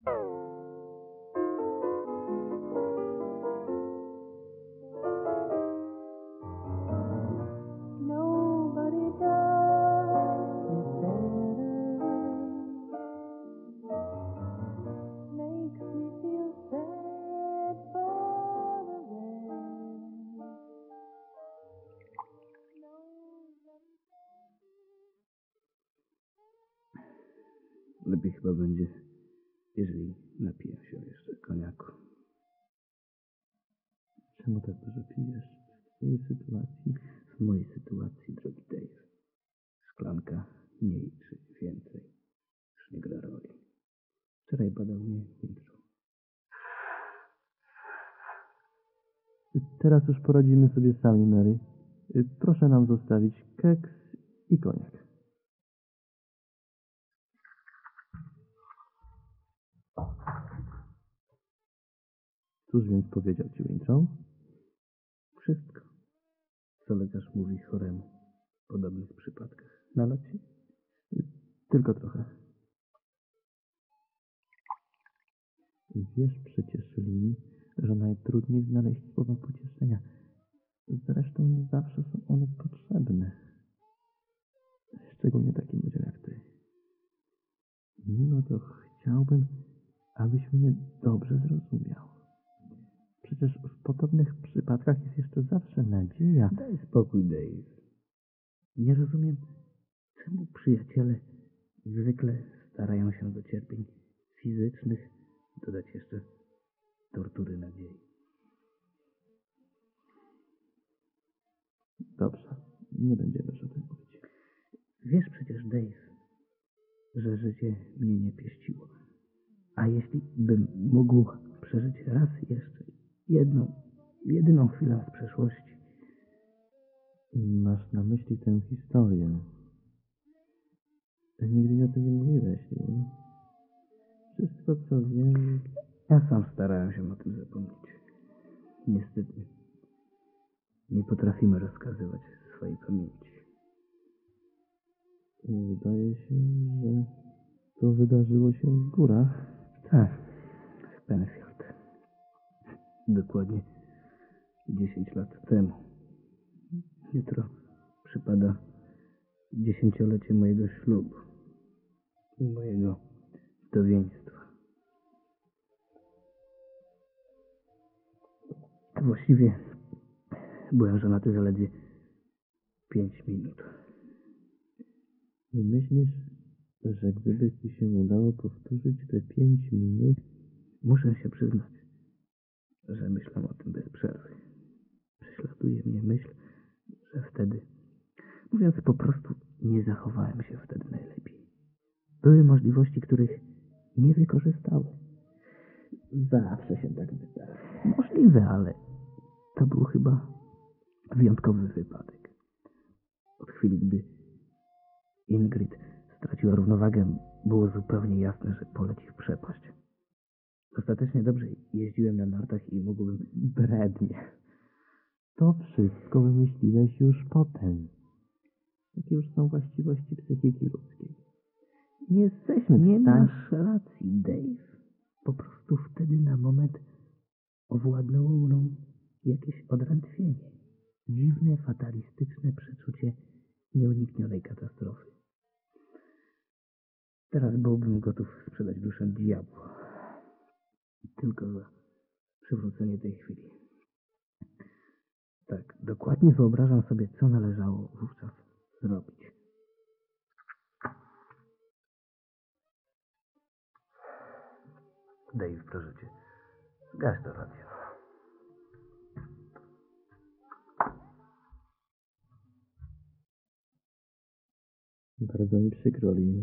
Nobody does it better. Makes me feel sad for the rest. Lepiej chyba będzie, jeżeli napiję się jeszcze koniaku. Czemu tak dużo pijesz? W twojej sytuacji? W mojej sytuacji, drogi Dave, szklanka mniej czy więcej już nie gra roli. Wczoraj badał mnie Wintru. Teraz już poradzimy sobie sami, Mary. Proszę nam zostawić keks i koniak. Cóż więc powiedział ci Winthrop? Wszystko, co lekarz mówi choremu w podobnych przypadkach. Nalać się? Tylko trochę. Wiesz przecież, Lee, że najtrudniej znaleźć słowa pocieszenia. Zresztą nie zawsze są one potrzebne. Szczególnie takim ludziom jak ty. Mimo to chciałbym, abyś mnie dobrze zrozumiał. Przecież w podobnych przypadkach jest jeszcze zawsze nadzieja. Daj spokój, Dave. Nie rozumiem, czemu przyjaciele zwykle starają się do cierpień fizycznych dodać jeszcze tortury nadziei. Dobrze, nie będziemy już o tym mówić. Wiesz przecież, Dave, że życie mnie nie pieściło. A jeśli bym mógł przeżyć raz jeszcze jedyną chwilę z przeszłości. Masz na myśli tę historię. Nigdy mi o tym nie mówiłeś, nie? Wszystko, co wiem... Ja sam starałem się o tym zapomnieć. Niestety, nie potrafimy rozkazywać swojej pamięci. Wydaje się, że to wydarzyło się w górach. Tak, w Penfield. Dokładnie 10 lat temu. Jutro przypada 10-lecie mojego ślubu i mojego wdowieństwa. Właściwie byłem żonaty zaledwie 5 minut. I myślisz, że gdyby ci się udało powtórzyć te 5 minut... Muszę się przyznać, że myślę o tym bez przerwy. Prześladuje mnie myśl, że wtedy, mówiąc po prostu, nie zachowałem się wtedy najlepiej. Były możliwości, których nie wykorzystałem. Zawsze się tak wydaje. Możliwe, ale to był chyba wyjątkowy wypadek. Od chwili, gdy Ingrid straciła równowagę, było zupełnie jasne, że poleci w przepaść. Dostatecznie dobrze jeździłem na nartach i mógłbym... Brednie. To wszystko wymyśliłeś już potem. Jakie już są właściwości psychiki ludzkiej. Nie jesteśmy Nie w stanie... masz racji, Dave. Po prostu wtedy na moment owładnęło mną jakieś odrętwienie. Dziwne, fatalistyczne przeczucie nieuniknionej katastrofy. Teraz byłbym gotów sprzedać duszę diabłu. Tylko za przywrócenie tej chwili. Tak, dokładnie wyobrażam sobie, co należało wówczas zrobić. Dave, proszę cię, zgaś to radio. Bardzo mi przykro, Lin.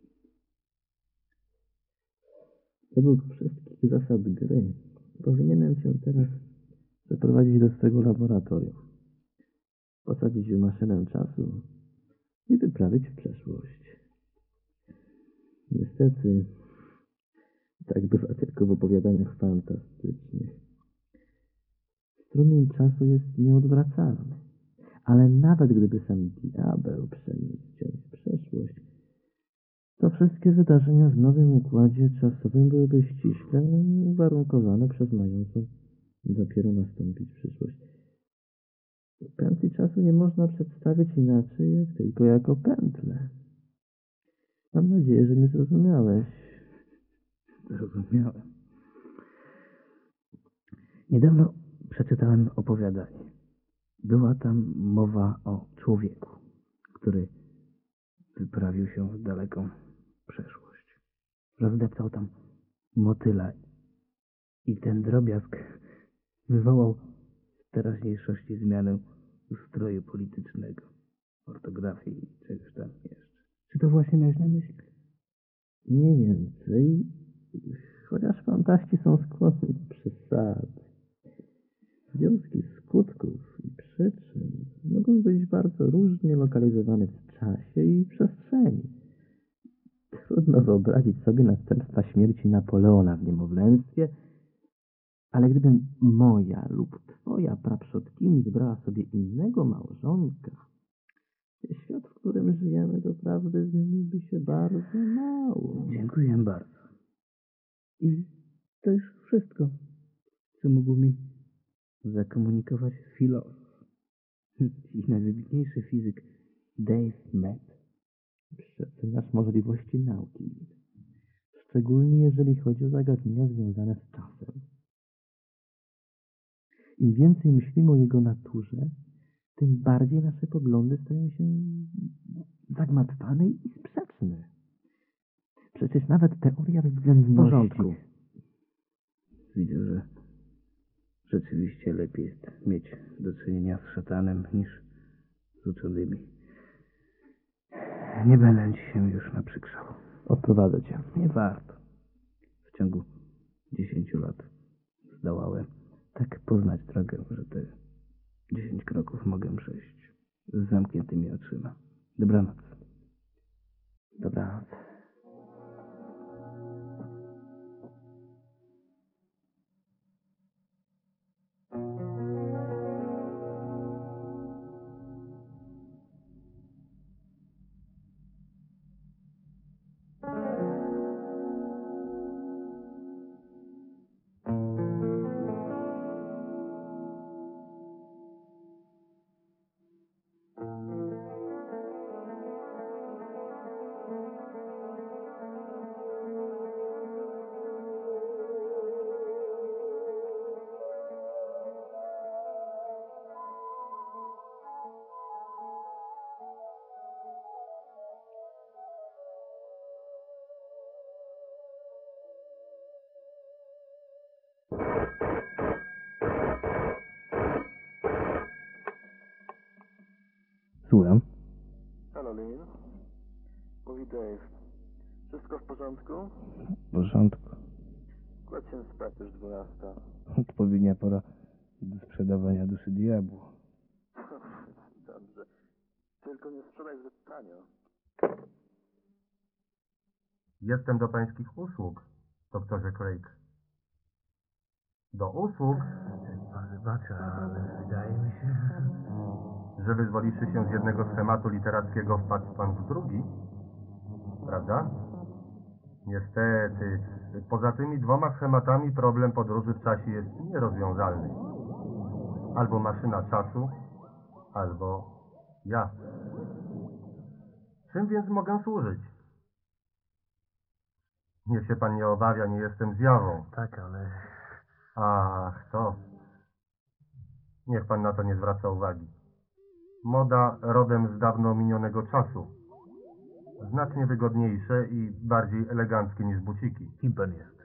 Według wszystkich zasad gry powinienem cię teraz zaprowadzić do swego laboratorium, posadzić w maszynę czasu i wyprawić w przeszłość. Niestety, tak bywa tylko w opowiadaniach fantastycznych. Strumień czasu jest nieodwracalny, ale nawet gdyby sam diabeł przeniósł cię w przeszłość, to wszystkie wydarzenia w nowym układzie czasowym byłyby ściśle uwarunkowane przez mającą dopiero nastąpić przyszłość. Pętli czasu nie można przedstawić inaczej, jak tylko jako pętle. Mam nadzieję, że mnie zrozumiałeś. Zrozumiałem. Niedawno przeczytałem opowiadanie. Była tam mowa o człowieku, który wyprawił się w daleką przeszłość. Rozdeptał tam motyla i ten drobiazg wywołał w teraźniejszości zmianę ustroju politycznego, ortografii i czegoś tam jeszcze. Czy to właśnie miałeś na myśli? Mniej więcej, chociaż fantaści są skłonni do przesady. Związki skutków i przyczyn mogą być bardzo różnie lokalizowane w czasie i przestrzeni. Trudno wyobrazić sobie następstwa śmierci Napoleona w niemowlęctwie, ale gdybym moja lub twoja praprzodkini wybrała sobie innego małżonka, świat, w którym żyjemy, doprawdy zmieniłby się bardzo mało. Dziękuję bardzo. I to już wszystko, co mógł mi zakomunikować filozof i najwybitniejszy fizyk Dave Mett. Przeceniasz możliwości nauki, szczególnie jeżeli chodzi o zagadnienia związane z czasem. Im więcej myślimy o jego naturze, tym bardziej nasze poglądy stają się zagmatwane i sprzeczne. Przecież nawet teoria względności... W porządku. Widzę, że rzeczywiście lepiej jest mieć do czynienia z szatanem niż z uczonymi. Nie będę ci się już naprzykrzał. Odprowadzę cię. Nie warto. W ciągu 10 lat zdołałem tak poznać drogę, że te 10 kroków mogę przejść z zamkniętymi oczyma. Dobranoc. Dobranoc. Słucham. Halo, Lin. Mówi Dave. Wszystko w porządku? W porządku. Kładź się spać, już 12. Odpowiednia pora do sprzedawania duszy diabłu. Dobrze. Tylko nie sprzedaj zbyt tanio. Jestem do pańskich usług, doktorze Craig. Do usług, Pan wybacza, ale wydaje mi się... że wyzwoliwszy się z jednego schematu literackiego, wpadł pan w drugi? Prawda? Niestety, poza tymi 2 schematami problem podróży w czasie jest nierozwiązalny. Albo maszyna czasu, albo ja. Czym więc mogę służyć? Niech się pan nie obawia, nie jestem zjawą. Tak, ale... Ach, to. Niech pan na to nie zwraca uwagi. Moda rodem z dawno minionego czasu. Znacznie wygodniejsze i bardziej eleganckie niż buciki. Kim pan jest?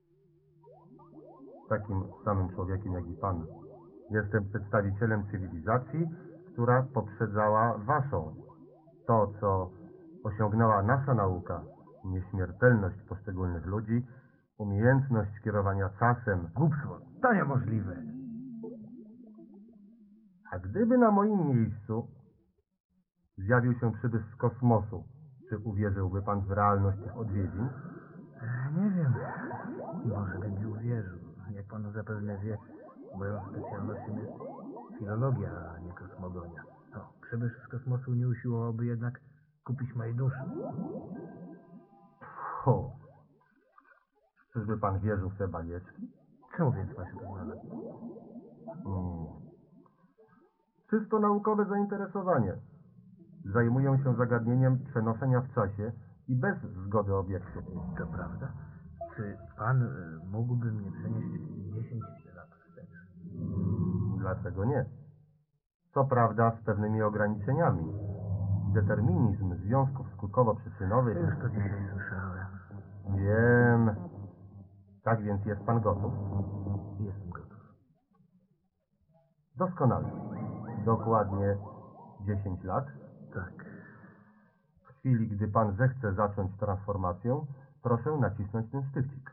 Takim samym człowiekiem jak i pan. Jestem przedstawicielem cywilizacji, która poprzedzała waszą. To, co osiągnęła nasza nauka, nieśmiertelność poszczególnych ludzi, umiejętność kierowania czasem. Głupstwo, to niemożliwe. A gdyby na moim miejscu zjawił się przybysz z kosmosu, czy uwierzyłby pan w realność tych odwiedzin? Nie wiem. Może bym nie uwierzył. Jak pan zapewne wie, moją specjalnością jest filologia, a nie kosmogonia. No, przybysz z kosmosu nie usiłowałoby jednak kupić mojej duszy. O, czyżby pan wierzył w te bajeczki? Czemu więc ma się to znaleźć? Czysto naukowe zainteresowanie. Zajmuję się zagadnieniem przenoszenia w czasie i bez zgody obiektu. To prawda? Czy pan mógłby mnie przenieść 10 lat wstecz? Dlaczego nie? Co prawda z pewnymi ograniczeniami. Determinizm związków skutkowo-przyczynowych... Już to dzisiaj słyszałem. Wiem. Tak więc jest pan gotów? Jestem gotów. Doskonale. Dokładnie 10 lat. Tak. W chwili, gdy pan zechce zacząć transformację, proszę nacisnąć ten sztyfcik.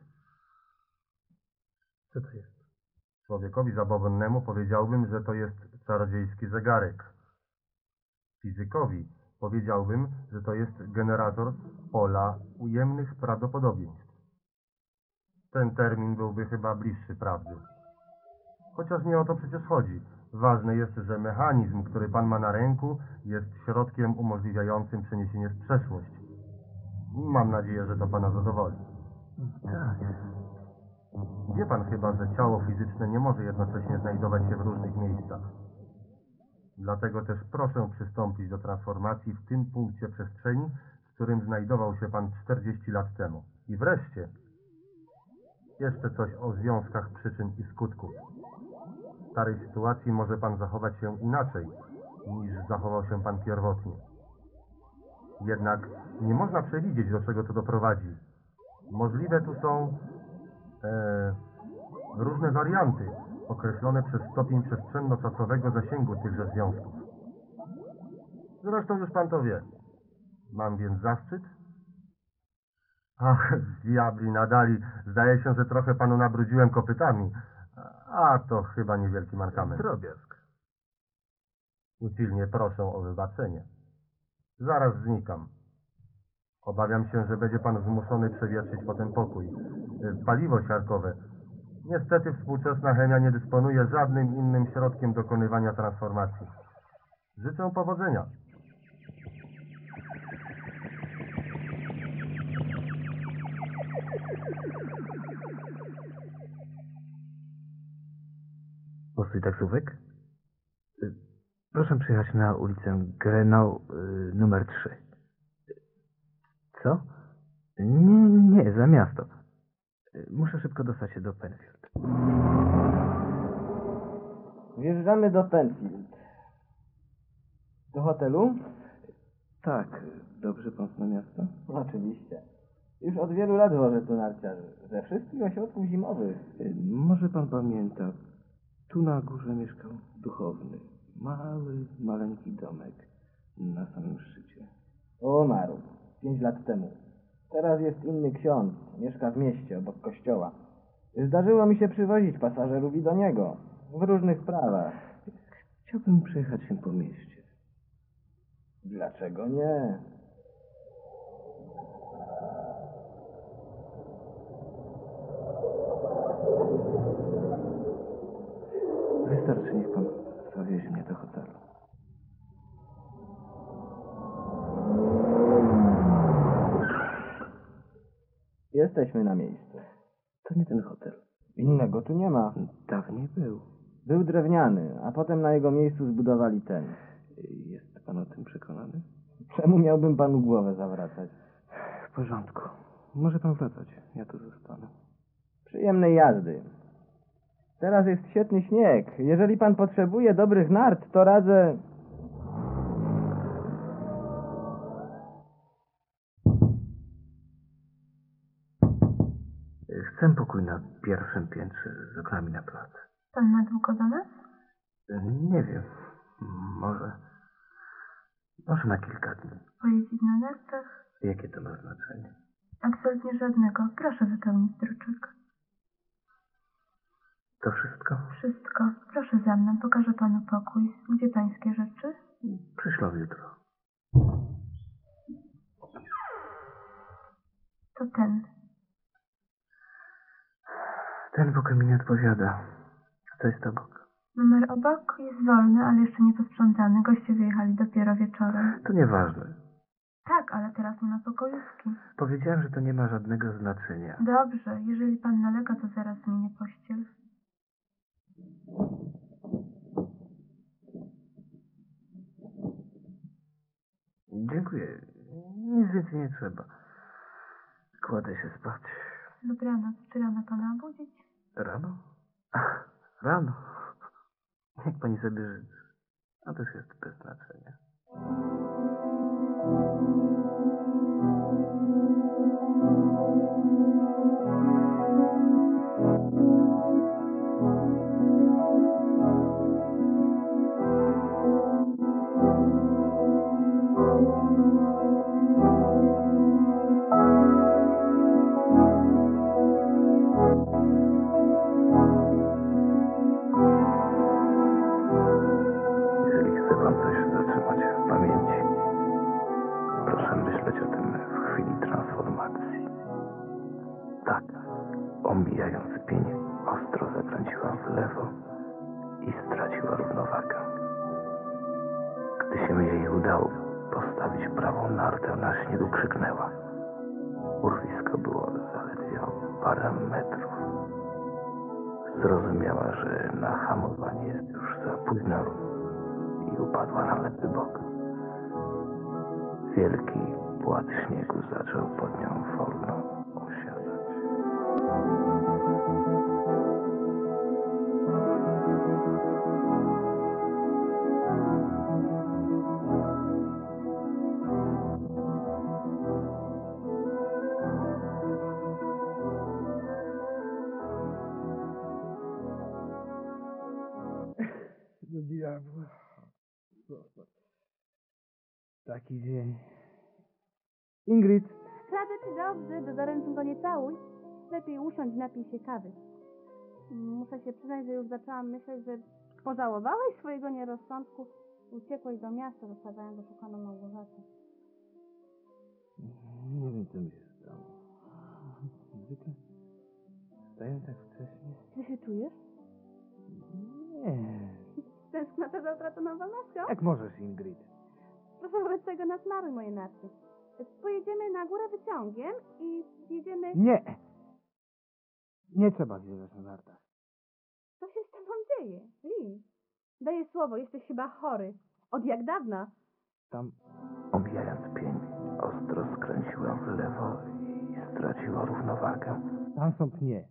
Co to jest? Człowiekowi zabobonnemu powiedziałbym, że to jest czarodziejski zegarek. Fizykowi powiedziałbym, że to jest generator pola ujemnych prawdopodobieństw. Ten termin byłby chyba bliższy prawdy. Chociaż nie o to przecież chodzi. Ważne jest, że mechanizm, który pan ma na ręku, jest środkiem umożliwiającym przeniesienie w przeszłość. Mam nadzieję, że to pana zadowoli. Tak. Wie pan chyba, że ciało fizyczne nie może jednocześnie znajdować się w różnych miejscach. Dlatego też proszę przystąpić do transformacji w tym punkcie przestrzeni, w którym znajdował się pan 40 lat temu. I wreszcie, jeszcze coś o związkach przyczyn i skutków. W starej sytuacji może pan zachować się inaczej, niż zachował się pan pierwotnie. Jednak nie można przewidzieć, do czego to doprowadzi. Możliwe tu są różne warianty, określone przez stopień przestrzenno-czasowego zasięgu tychże związków. Zresztą już pan to wie. Mam więc zaszczyt? Ach, diabli nadali. Zdaje się, że trochę panu nabrudziłem kopytami. A to chyba niewielki mankament. Drobiazg. Usilnie proszę o wybaczenie. Zaraz znikam. Obawiam się, że będzie pan zmuszony przewietrzyć potem pokój. Paliwo siarkowe. Niestety współczesna chemia nie dysponuje żadnym innym środkiem dokonywania transformacji. Życzę powodzenia. Postój taksówek? Proszę przyjechać na ulicę Grenau, numer 3. Co? Nie, za miasto. Muszę szybko dostać się do Penfield. Wjeżdżamy do Penfield. Do hotelu? Tak, dobrze pan zna miasto? Oczywiście. Już od wielu lat wożę tu narciarzy. Ze wszystkich ośrodków zimowych. Może pan pamięta, tu na górze mieszkał duchowny. Maleńki domek na samym szczycie. Umarł 5 lat temu. Teraz jest inny ksiądz. Mieszka w mieście, obok kościoła. Zdarzyło mi się przywozić pasażerów i do niego. W różnych sprawach. Chciałbym przejechać się po mieście. Dlaczego nie? Wystarczy, niech pan zawiezie mnie do hotelu. Jesteśmy na miejscu. To nie ten hotel. Innego tu nie ma. Dawniej był. Był drewniany, a potem na jego miejscu zbudowali ten. Jest pan o tym przekonany? Czemu miałbym panu głowę zawracać? W porządku. Może pan wracać. Ja tu zostanę. Przyjemnej jazdy. Teraz jest świetny śnieg. Jeżeli pan potrzebuje dobrych nart, to radzę... Chcę pokój na pierwszym piętrze z oknami na plac. Pan na długo do nas? Nie wiem. Może na kilka dni. Pojeździć na nartach? Jakie to ma znaczenie? Absolutnie żadnego. Proszę wypełnić druczek. To wszystko? Wszystko. Proszę za mną. Pokażę panu pokój. Gdzie pańskie rzeczy? Przyślą jutro. To ten. Ten pokój mi nie odpowiada. Co jest obok? Numer obok jest wolny, ale jeszcze nie posprzątany. Goście wyjechali dopiero wieczorem. To nieważne. Tak, ale teraz nie ma pokojówki. Powiedziałem, że to nie ma żadnego znaczenia. Dobrze, jeżeli pan nalega, to zaraz zmienię pościel. Dziękuję. Nic więcej nie trzeba. Kładę się spać. Dobranoc. Czy rano pana obudzić? Rano? Ach, rano. Jak pani sobie życzy. A też jest bez znaczenia. Jeżeli chce pan coś zatrzymać w pamięci, proszę myśleć o tym w chwili transformacji. Tak, omijając pień, ostro zakręciła w lewo i straciła równowagę. Gdy się jej udało postawić prawą nartę na śniegu, krzyknęła. Urwisko było zaledwie o parę metrów. Zrozumiała, że na hamowanie jest już za późno i upadła na lewy bok. Wielki płat śniegu zaczął pod nią wolno osiadać. Do diabła. Taki dzień. Ingrid! Radzę ci dobrze, do doręczą go nie całuj. Lepiej usiądź, napij się kawy. Muszę się przyznać, że już zaczęłam myśleć, że pożałowałeś swojego nierozsądku. Uciekłeś do miasta, zostawiając oszukaną Małgorzatę. Nie wiem, co mi się stało. Zwykle wstaję tak wcześnie. Źle się czujesz? Nie. Tęsknota za utraconą wolnością? Jak możesz, Ingrid? Proszę wobec tego nasmaruj moje narty. Pojedziemy na górę wyciągiem i zjedziemy... Nie! Nie trzeba zjeżdżać na nartach. Co się z tobą dzieje? Lin, daję słowo, jesteś chyba chory. Od jak dawna? Tam Omijając pień, ostro skręciła w lewo i straciła równowagę. Tam są pnie.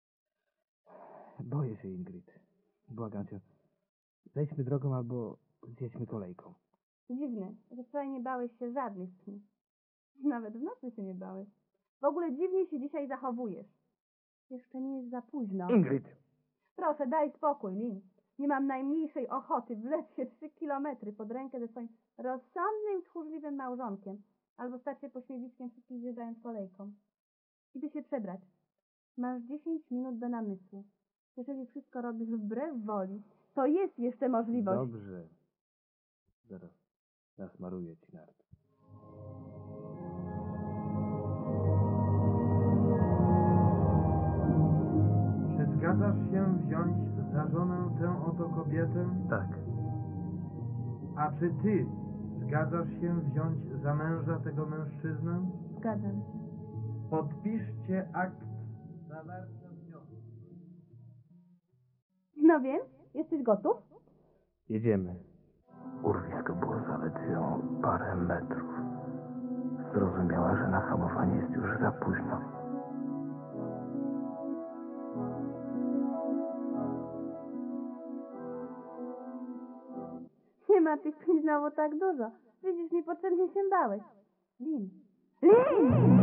Boję się, Ingrid. Błagam cię. Zejdźmy drogą albo zjedźmy kolejką. Dziwne, że wczoraj nie bałeś się żadnych pni. Nawet w nocy się nie bałeś. W ogóle dziwnie się dzisiaj zachowujesz. Jeszcze nie jest za późno. Ingrid! Proszę, daj spokój, Lin. Nie mam najmniejszej ochoty wlec się 3 kilometry pod rękę ze swoim rozsądnym, tchórzliwym małżonkiem. Albo stać się pośmiewiskiem wszystkich zjeżdżając kolejką. Idę się przebrać. Masz 10 minut do namysłu. Jeżeli wszystko robisz wbrew woli, to jest jeszcze możliwość. Dobrze. Zaraz nasmaruję ci narty. Czy zgadzasz się wziąć za żonę tę oto kobietę? Tak, A czy ty zgadzasz się wziąć za męża tego mężczyznę? Zgadzam się. Podpiszcie akt zawarcia związku. No więc, jesteś gotów? Jedziemy. urwisko było zaledwie o parę metrów. Zrozumiała, że na hamowanie jest już za późno. Nie ma tych pni znowu tak dużo. Widzisz, niepotrzebnie się bałeś. Lin. Lin!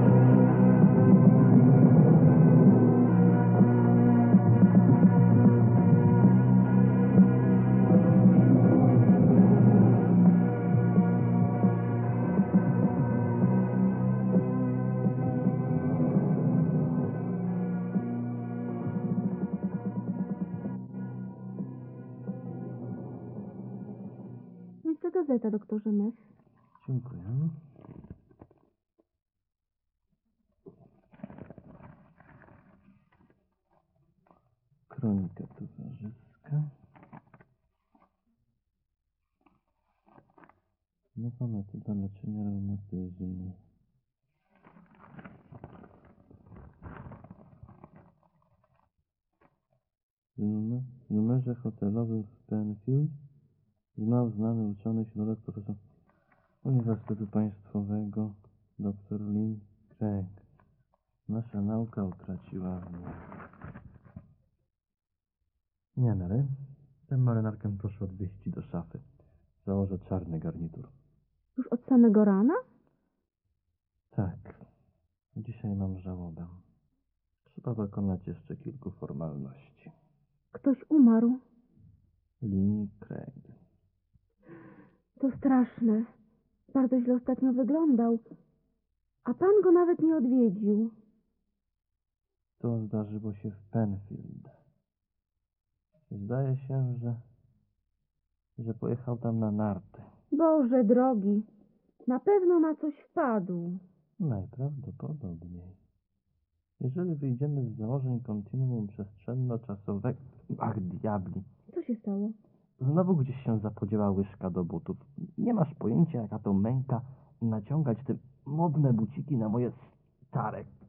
Jest to gazeta, doktorze Mess. Dziękuję. Kronika towarzyska. Nowa metoda leczenia reumatyzmu. W numerze hotelowym w Penfield znał znany uczony środek profesor Uniwersytetu Państwowego dr Lynn Craig. Nasza nauka utraciła mnie. Nie, Mary. Tę marynarkę proszę odwieźć ci do szafy. Założę czarny garnitur. Już od samego rana? Tak. Dzisiaj mam żałobę. Trzeba dokonać jeszcze kilku formalności. Ktoś umarł. Lynn Craig. To straszne. Bardzo źle ostatnio wyglądał. A pan go nawet nie odwiedził. To zdarzyło się w Penfield. Zdaje się, że pojechał tam na narty. Boże drogi, na pewno na coś wpadł. Najprawdopodobniej. Jeżeli wyjdziemy z założeń kontinuum przestrzenno-czasowego... Ach, diabli. Co się stało? Znowu gdzieś się zapodziała łyżka do butów. Nie masz pojęcia, jaka to męka naciągać te modne buciki na moje stare